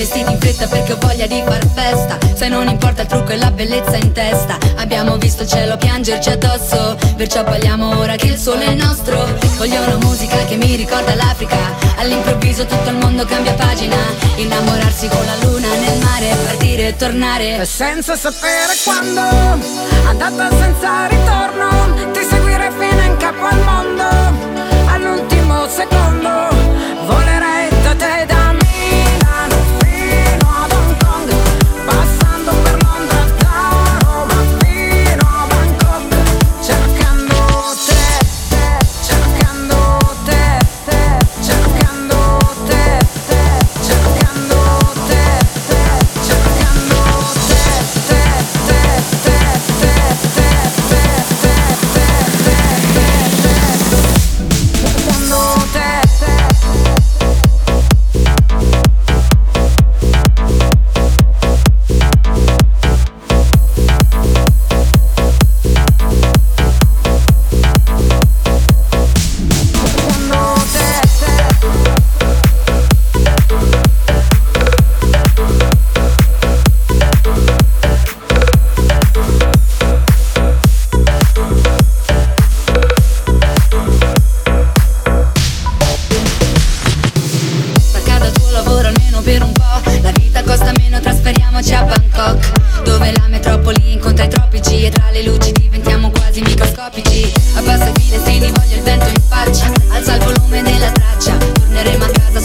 vestiti in fretta perché ho voglia di far festa. Se non importa il trucco e la bellezza in testa, abbiamo visto il cielo piangerci addosso, perciò balliamo ora che il sole è nostro. Voglio una musica che mi ricorda l'Africa, all'improvviso tutto il mondo cambia pagina. Innamorarsi con la luna nel mare, partire e tornare, e senza sapere quando, andata senza ritorno, ti seguirei fino in capo al mondo. All'ultimo secondo volerei da te, da Milano fino ad Hong Kong, passando per Londra, da Roma fino a Bangkok, cercando te, cercando te, cercando te, cercando te, cercando stacca dal tuo lavoro almeno per un po'. La vita costa meno, trasferiamoci a Bangkok, dove la metropoli incontra i tropici e tra le luci diventiamo quasi microscopici. Abbassa i finestrini, voglio il vento in faccia, alza il volume della traccia, torneremo a casa